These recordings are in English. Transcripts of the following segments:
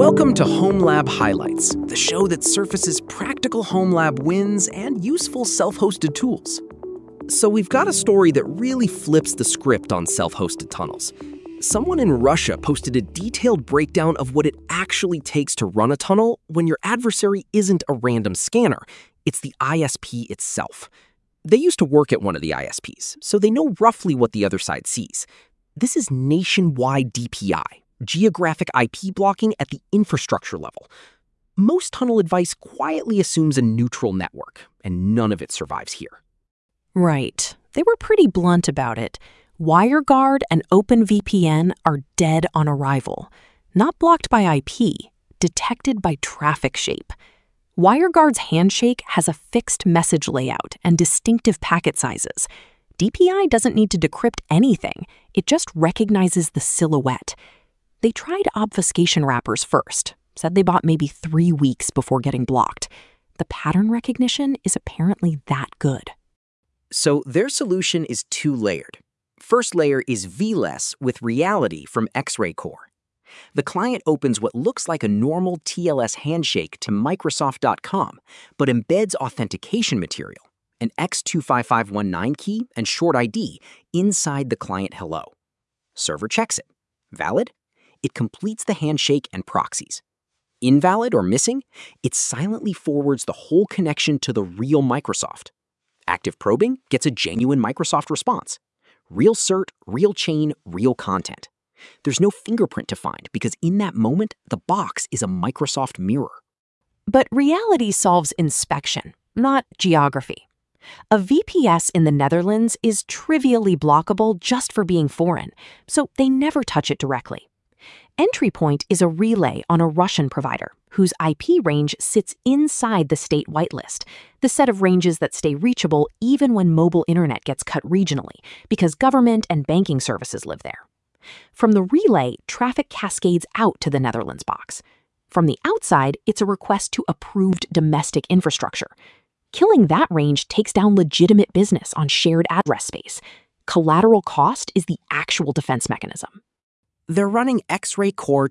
Welcome to Home Lab Highlights, the show that surfaces practical home lab wins and useful self-hosted tools. So we've got a story that really flips the script on self-hosted tunnels. Someone in Russia posted a detailed breakdown of what it actually takes to run a tunnel when your adversary isn't a random scanner, it's the ISP itself. They used to work at one of the ISPs, so they know roughly what the other side sees. This is nationwide DPI, geographic IP blocking at the infrastructure level. Most tunnel advice quietly assumes a neutral network, and none of it survives here. Right. They were pretty blunt about it. WireGuard and OpenVPN are dead on arrival. Not blocked by IP, detected by traffic shape. WireGuard's handshake has a fixed message layout and distinctive packet sizes. DPI doesn't need to decrypt anything. It just recognizes the silhouette. They tried obfuscation wrappers first, said they bought maybe 3 weeks before getting blocked. The pattern recognition is apparently that good. So their solution is two-layered. First layer is VLES with Reality from X-Ray Core. The client opens what looks like a normal TLS handshake to Microsoft.com, but embeds authentication material, an X25519 key and short ID inside the client hello. Server checks it. Valid? It completes the handshake and proxies. Invalid or missing? It silently forwards the whole connection to the real Microsoft. Active probing gets a genuine Microsoft response. Real cert, real chain, real content. There's no fingerprint to find because in that moment, the box is a Microsoft mirror. But Reality solves inspection, not geography. A VPS in the Netherlands is trivially blockable just for being foreign, so they never touch it directly. Entry Point is a relay on a Russian provider whose IP range sits inside the state whitelist, the set of ranges that stay reachable even when mobile internet gets cut regionally because government and banking services live there. From the relay, traffic cascades out to the Netherlands box. From the outside, it's a request to approved domestic infrastructure. Killing that range takes down legitimate business on shared address space. Collateral cost is the actual defense mechanism. They're running X-Ray Core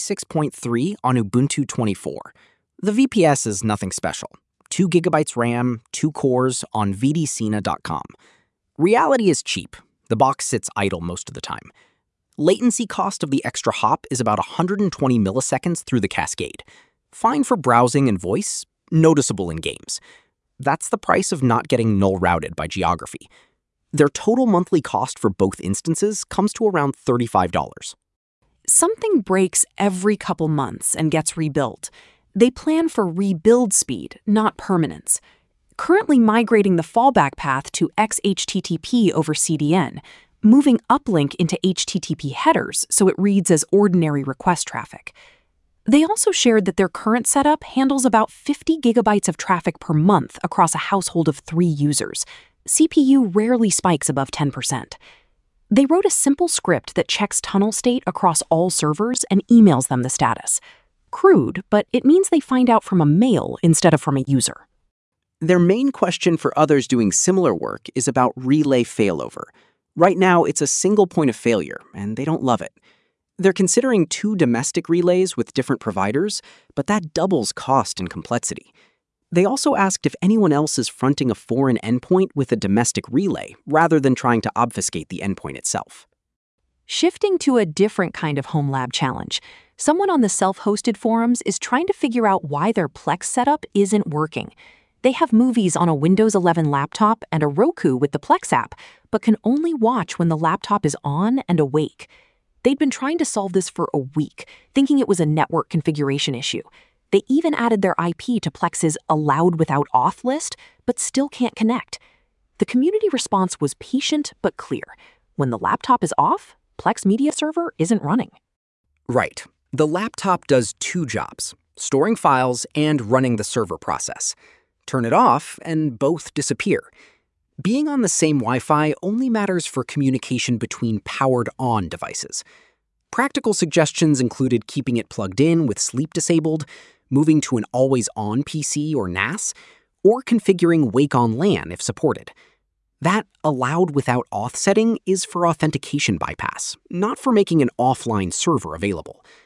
26.3 on Ubuntu 24. The VPS is nothing special. 2 GB RAM, 2 cores on vdcina.com. Reality is cheap. The box sits idle most of the time. Latency cost of the extra hop is about 120 milliseconds through the cascade. Fine for browsing and voice, noticeable in games. That's the price of not getting null routed by geography. Their total monthly cost for both instances comes to around $35. Something breaks every couple months and gets rebuilt. They plan for rebuild speed, not permanence. Currently migrating the fallback path to XHTTP over CDN, moving uplink into HTTP headers so it reads as ordinary request traffic. They also shared that their current setup handles about 50 gigabytes of traffic per month across a household of 3 users. CPU rarely spikes above 10%. They wrote a simple script that checks tunnel state across all servers and emails them the status. Crude, but it means they find out from a mail instead of from a user. Their main question for others doing similar work is about relay failover. Right now, it's a single point of failure, and they don't love it. They're considering 2 domestic relays with different providers, but that doubles cost and complexity. They also asked if anyone else is fronting a foreign endpoint with a domestic relay, rather than trying to obfuscate the endpoint itself. Shifting to a different kind of home lab challenge, someone on the self-hosted forums is trying to figure out why their Plex setup isn't working. They have movies on a Windows 11 laptop and a Roku with the Plex app, but can only watch when the laptop is on and awake. They'd been trying to solve this for a week, thinking it was a network configuration issue. They even added their IP to Plex's allowed without auth list, but still can't connect. The community response was patient but clear. When the laptop is off, Plex Media Server isn't running. Right. The laptop does 2 jobs, storing files and running the server process. Turn it off, and both disappear. Being on the same Wi-Fi only matters for communication between powered-on devices. Practical suggestions included keeping it plugged in with sleep disabled, moving to an always-on PC or NAS, or configuring Wake on LAN if supported. That allowed without auth setting is for authentication bypass, not for making an offline server available.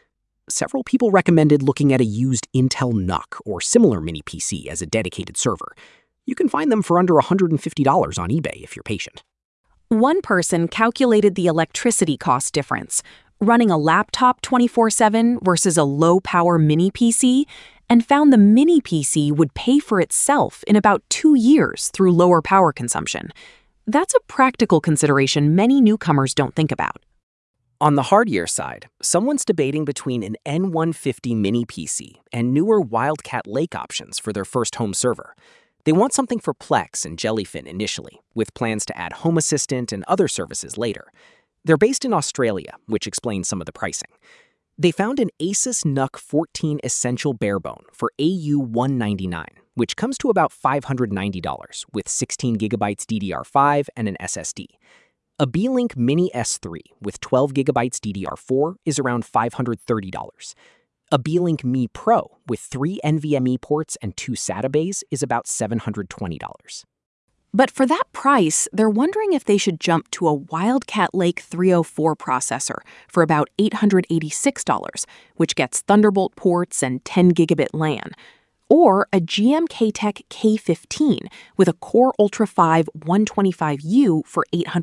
Several people recommended looking at a used Intel NUC or similar mini PC as a dedicated server. You can find them for under $150 on eBay if you're patient. One person calculated the electricity cost difference, running a laptop 24/7 versus a low-power mini PC, and found the mini PC would pay for itself in about 2 years through lower power consumption. That's a practical consideration many newcomers don't think about. On the hardware side, someone's debating between an N150 mini PC and newer Wildcat Lake options for their first home server. They want something for Plex and Jellyfin initially, with plans to add Home Assistant and other services later. They're based in Australia, which explains some of the pricing. They found an Asus NUC 14 Essential Barebone for AU199, which comes to about $590 with 16 gigabytes DDR5 and an SSD. A Beelink Mini S3 with 12 gigabytes DDR4 is around $530. A Beelink Mi Pro with 3 NVMe ports and 2 SATA bays is about $720. But for that price, they're wondering if they should jump to a Wildcat Lake 304 processor for about $886, which gets Thunderbolt ports and 10 gigabit LAN, or a GM-K-Tech K15 with a Core Ultra 5 125U for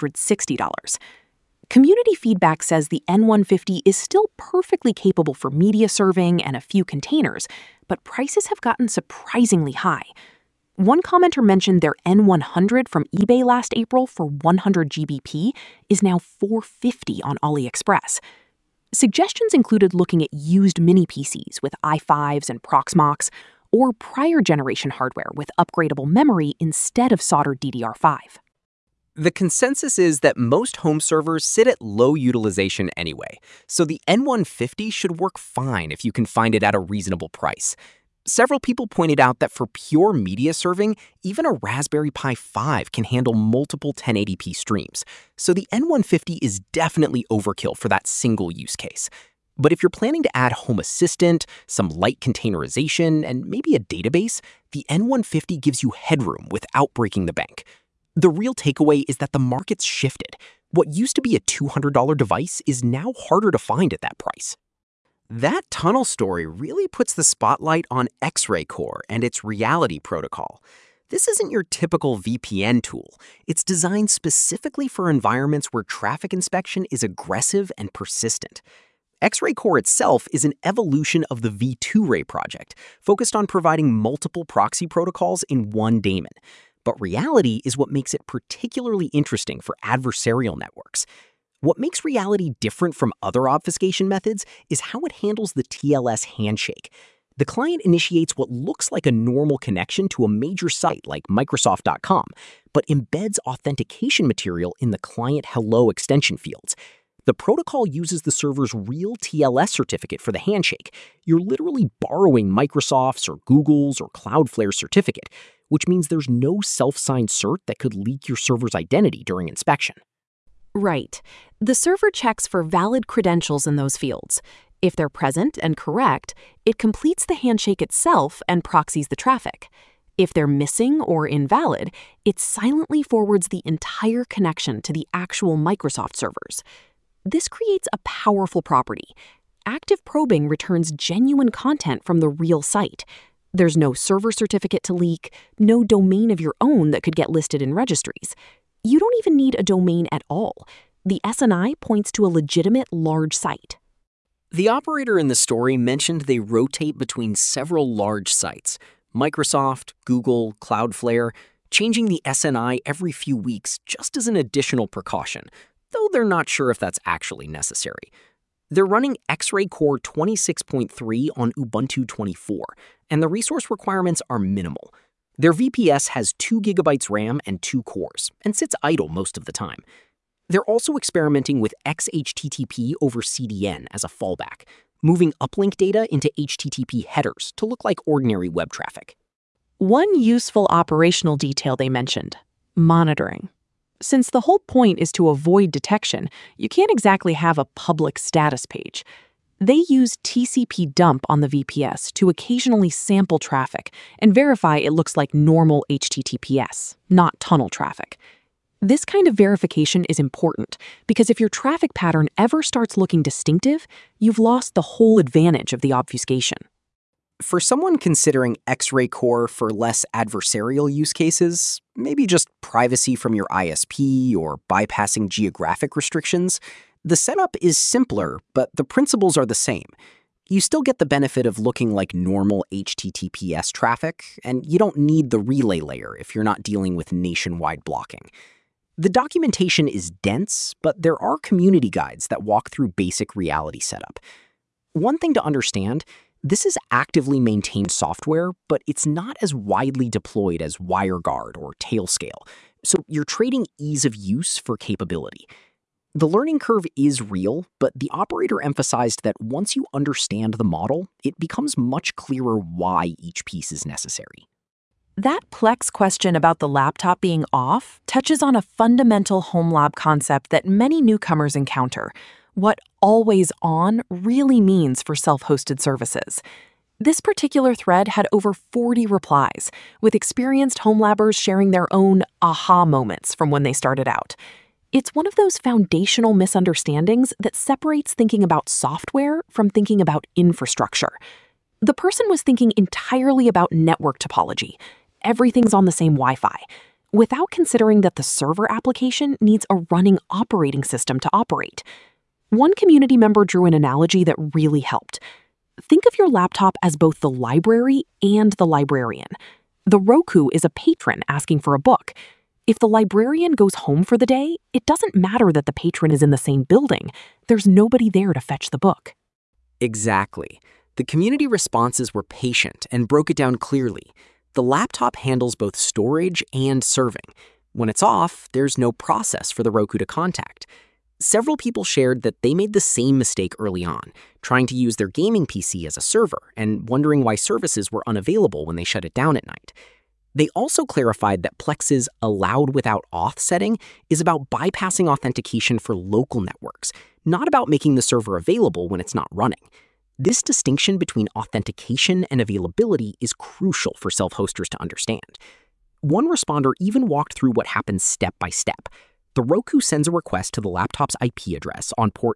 $860. Community feedback says the N150 is still perfectly capable for media serving and a few containers, but prices have gotten surprisingly high. One commenter mentioned their N100 from eBay last April for 100 GBP is now $450 on AliExpress. Suggestions included looking at used mini PCs with i5s and Proxmox, or prior generation hardware with upgradable memory instead of soldered DDR5. The consensus is that most home servers sit at low utilization anyway, so the N150 should work fine if you can find it at a reasonable price. Several people pointed out that for pure media serving, even a Raspberry Pi 5 can handle multiple 1080p streams, so the N150 is definitely overkill for that single use case. But if you're planning to add Home Assistant, some light containerization, and maybe a database, the N150 gives you headroom without breaking the bank. The real takeaway is that the market's shifted. What used to be a $200 device is now harder to find at that price. That tunnel story really puts the spotlight on X-Ray Core and its Reality protocol. This isn't your typical VPN tool. It's designed specifically for environments where traffic inspection is aggressive and persistent. X-Ray Core itself is an evolution of the V2Ray project, focused on providing multiple proxy protocols in one daemon. But Reality is what makes it particularly interesting for adversarial networks. What makes Reality different from other obfuscation methods is how it handles the TLS handshake. The client initiates what looks like a normal connection to a major site like Microsoft.com, but embeds authentication material in the client hello extension fields. The protocol uses the server's real TLS certificate for the handshake. You're literally borrowing Microsoft's or Google's or Cloudflare's certificate, which means there's no self-signed cert that could leak your server's identity during inspection. Right. The server checks for valid credentials in those fields. If they're present and correct, it completes the handshake itself and proxies the traffic. If they're missing or invalid, it silently forwards the entire connection to the actual Microsoft servers. This creates a powerful property. Active probing returns genuine content from the real site. There's no server certificate to leak, no domain of your own that could get listed in registries. You don't even need a domain at all. The SNI points to a legitimate large site. The operator in the story mentioned they rotate between several large sites, Microsoft, Google, Cloudflare, changing the SNI every few weeks just as an additional precaution, though they're not sure if that's actually necessary. They're running X-Ray Core 26.3 on Ubuntu 24, and the resource requirements are minimal. Their VPS has 2 gigabytes RAM and 2 cores, and sits idle most of the time. They're also experimenting with XHTTP over CDN as a fallback, moving uplink data into HTTP headers to look like ordinary web traffic. One useful operational detail they mentioned: monitoring. Since the whole point is to avoid detection, you can't exactly have a public status page. They use TCP dump on the VPS to occasionally sample traffic and verify it looks like normal HTTPS, not tunnel traffic. This kind of verification is important because if your traffic pattern ever starts looking distinctive, you've lost the whole advantage of the obfuscation. For someone considering X-ray core for less adversarial use cases, maybe just privacy from your ISP or bypassing geographic restrictions, the setup is simpler, but the principles are the same. You still get the benefit of looking like normal HTTPS traffic, and you don't need the relay layer if you're not dealing with nationwide blocking. The documentation is dense, but there are community guides that walk through basic reality setup. One thing to understand, this is actively maintained software, but it's not as widely deployed as WireGuard or Tailscale, so you're trading ease of use for capability. The learning curve is real, but the operator emphasized that once you understand the model, it becomes much clearer why each piece is necessary. That Plex question about the laptop being off touches on a fundamental home lab concept that many newcomers encounter: what always on really means for self-hosted services. This particular thread had over 40 replies, with experienced home labbers sharing their own aha moments from when they started out. It's one of those foundational misunderstandings that separates thinking about software from thinking about infrastructure. The person was thinking entirely about network topology. Everything's on the same Wi-Fi, without considering that the server application needs a running operating system to operate. One community member drew an analogy that really helped. Think of your laptop as both the library and the librarian. The Roku is a patron asking for a book. If the librarian goes home for the day, it doesn't matter that the patron is in the same building. There's nobody there to fetch the book. Exactly. The community responses were patient and broke it down clearly. The laptop handles both storage and serving. When it's off, there's no process for the Roku to contact. Several people shared that they made the same mistake early on, trying to use their gaming PC as a server and wondering why services were unavailable when they shut it down at night. They also clarified that Plex's allowed without auth setting is about bypassing authentication for local networks, not about making the server available when it's not running. This distinction between authentication and availability is crucial for self-hosters to understand. One responder even walked through what happens step by step. The Roku sends a request to the laptop's IP address on port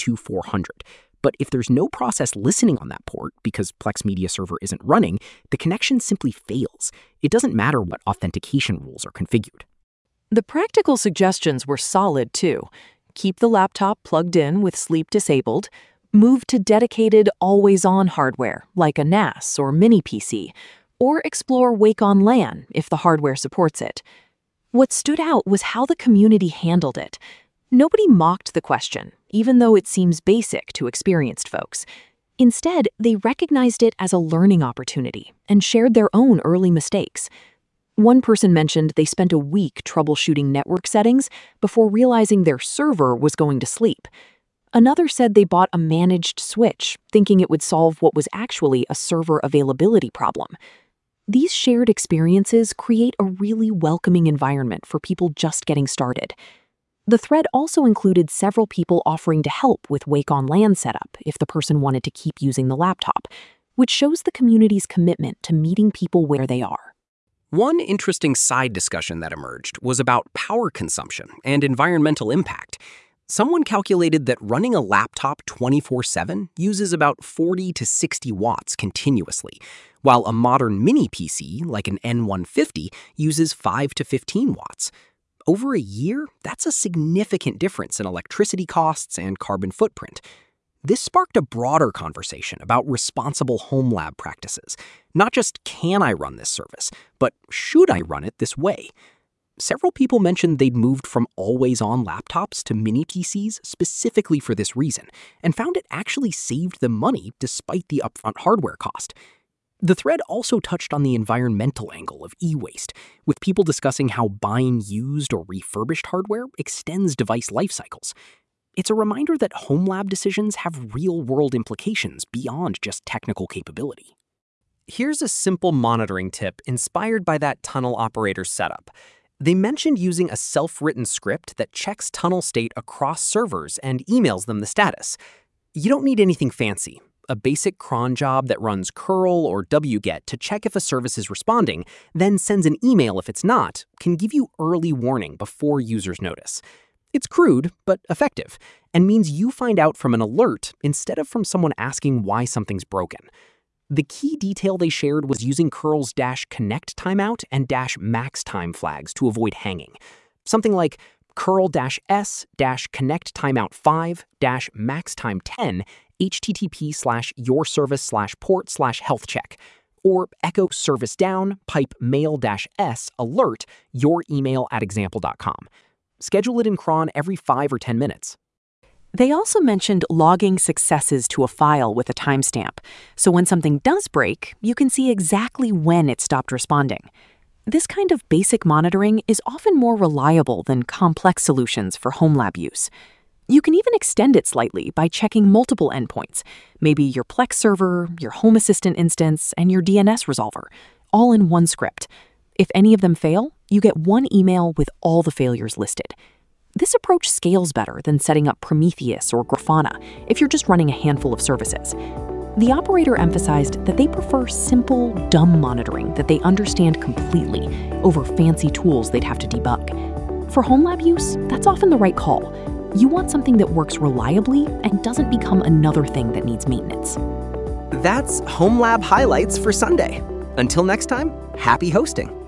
32400, but if there's no process listening on that port because Plex Media Server isn't running, the connection simply fails. It doesn't matter what authentication rules are configured. The practical suggestions were solid too. Keep the laptop plugged in with sleep disabled, move to dedicated always-on hardware like a NAS or mini PC, or explore Wake on LAN if the hardware supports it. What stood out was how the community handled it. Nobody mocked the question, even though it seems basic to experienced folks. Instead, they recognized it as a learning opportunity and shared their own early mistakes. One person mentioned they spent a week troubleshooting network settings before realizing their server was going to sleep. Another said they bought a managed switch, thinking it would solve what was actually a server availability problem. These shared experiences create a really welcoming environment for people just getting started. The thread also included several people offering to help with Wake on LAN setup if the person wanted to keep using the laptop, which shows the community's commitment to meeting people where they are. One interesting side discussion that emerged was about power consumption and environmental impact. Someone calculated that running a laptop 24/7 uses about 40 to 60 watts continuously, while a modern mini PC, like an N150, uses 5 to 15 watts. Over a year, that's a significant difference in electricity costs and carbon footprint. This sparked a broader conversation about responsible home lab practices. Not just can I run this service, but should I run it this way? Several people mentioned they'd moved from always-on laptops to mini PCs specifically for this reason, and found it actually saved them money despite the upfront hardware cost. The thread also touched on the environmental angle of e-waste, with people discussing how buying used or refurbished hardware extends device life cycles. It's a reminder that home lab decisions have real-world implications beyond just technical capability. Here's a simple monitoring tip inspired by that tunnel operator setup. They mentioned using a self-written script that checks tunnel state across servers and emails them the status. You don't need anything fancy. a basic cron job that runs curl or wget to check if a service is responding, then sends an email if it's not, can give you early warning before users notice. It's crude, but effective, and means you find out from an alert instead of from someone asking why something's broken. The key detail they shared was using curl's -connect timeout and -max time flags to avoid hanging. Something like curl-s-connect timeout 5 -max time 10 http/yourservice/port/health check, or echo service down pipe mail-s alert your email at example.com. Schedule it in cron every 5 or 10 minutes. They also mentioned logging successes to a file with a timestamp, so when something does break, you can see exactly when it stopped responding. This kind of basic monitoring is often more reliable than complex solutions for home lab use. You can even extend it slightly by checking multiple endpoints, maybe your Plex server, your Home Assistant instance, and your DNS resolver, all in one script. If any of them fail, you get one email with all the failures listed. This approach scales better than setting up Prometheus or Grafana if you're just running a handful of services. The operator emphasized that they prefer simple, dumb monitoring that they understand completely over fancy tools they'd have to debug. For home lab use, that's often the right call. You want something that works reliably and doesn't become another thing that needs maintenance. That's Home Lab highlights for Sunday. Until next time, happy hosting.